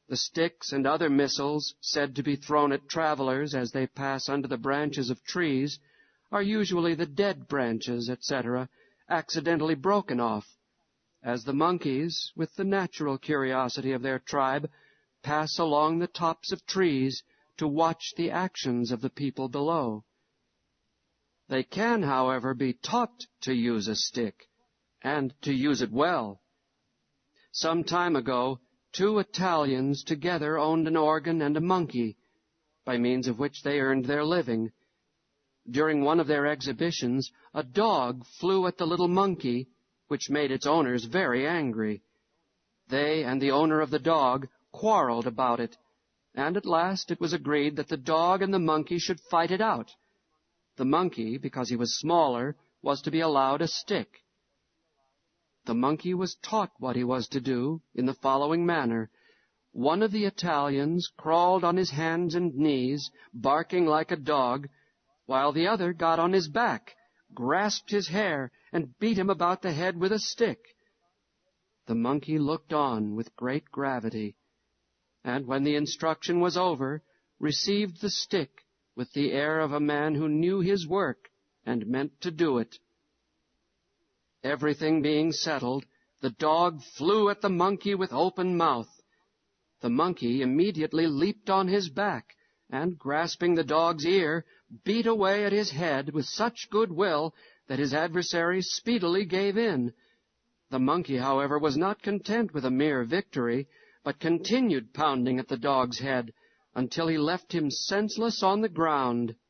The sticks and other missiles said to be thrown at travelers as they pass under the branches of trees are usually the dead branches, etc., accidentally broken off, as the monkeys, with the natural curiosity of their tribe, pass along the tops of trees to watch the actions of the people below. They can, however, be taught to use a stick, and to use it well. Some time ago, 2 Italians together owned an organ and a monkey, by means of which they earned their living. During one of their exhibitions, a dog flew at the little monkey, which made its owners very angry. They and the owner of the dog quarreled about it, and at last it was agreed that the dog and the monkey should fight it out. The monkey, because he was smaller, was to be allowed a stick. The monkey was taught what he was to do in the following manner. One of the Italians crawled on his hands and knees, barking like a dog, while the other got on his back, grasped his hair, and beat him about the head with a stick. The monkey looked on with great gravity, and when the instruction was over, received the stick with the air of a man who knew his work and meant to do it. Everything being settled, the dog flew at the monkey with open mouth. The monkey immediately leaped on his back, and, grasping the dog's ear, beat away at his head with such good will that his adversary speedily gave in. The monkey, however, was not content with a mere victory, but continued pounding at the dog's head until he left him senseless on the ground.